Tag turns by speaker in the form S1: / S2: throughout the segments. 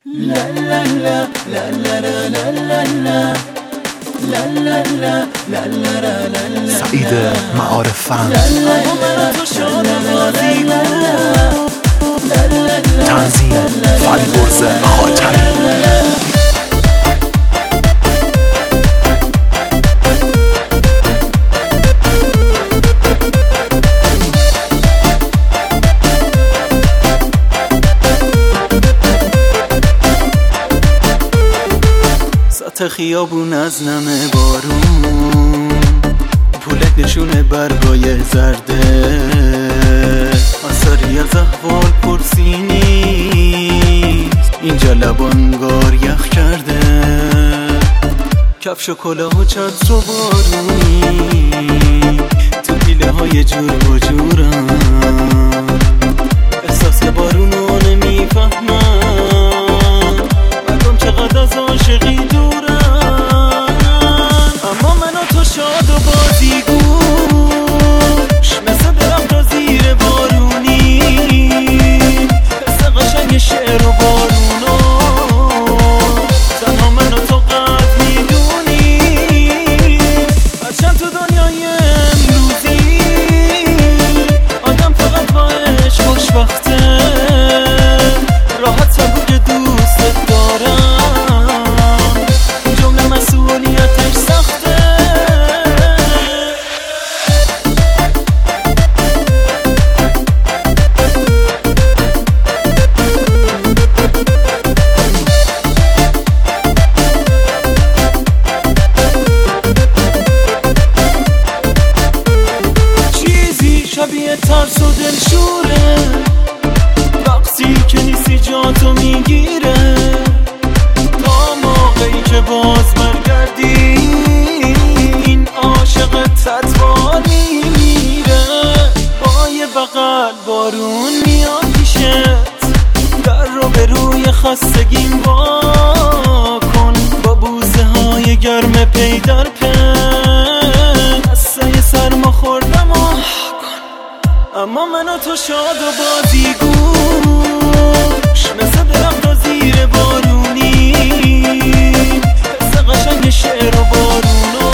S1: سعید معارف فن تنظیم فریبرز خاتمی
S2: خیابون از نم بارون پولک نشونه برگای زرده آثاری از احوال پرسی نیست اینجا لبانگار یخ کرده کفش و کلاه و چتر و بارونی تو پیله های جور و جورم احساس که بارونو نمیفهمم مردم چقدر از عاشقی دورن اما من و تو شاد و بازیگوش مثل درخت زیر بارونی قصه قشنگ شعر و بارونو تنها من و تو قد میدونی هرچند تو دنیای امروزی آدم فقط با عشق خوشبخته راحت سبو که دوستت دارم این جمله مسئولیتش سخته چیزی شبیه ترس و دلشوره وقتی که نیستی جاتو میگیره تا موقعی که باز برگردی این عاشقت تطوار میمیره با یه بغل بارون میاد پیشت در رو به روی خستگیم وا کن با بوسه های گرم پی در پی قصه سرما خوردم اما من و تو شاد و بازیگوش مثل درخت زیر بارونی قصه قشنگ شعر و بارونو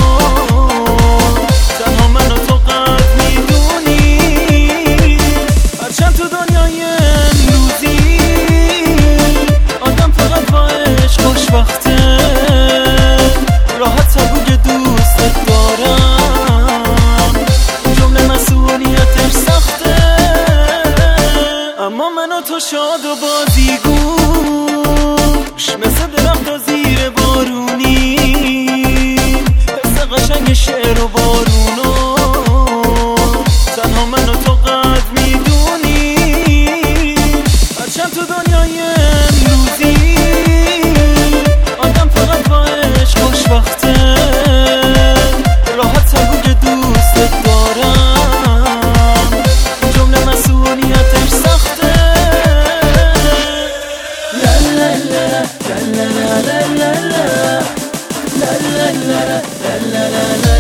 S2: تنها من و تو قد میدونی هرچند تو دنیای امروزی آدم فقط با عشق خوشبخته راحت سبو که دوستت دارم این جمله مسئولیتش سخته اما من و تو شاد و بازیگوش مثل درخت زیر بارونی قصه قشنگ شعر و بارونو تنها من و تو قد میدونی هرچند تو دنیای امروزی آدم فقط با عشق خوشبخته راحت سبو که دوستت دارم این جمله مسئولیتش سخته
S3: la la la la la la la la la la la la la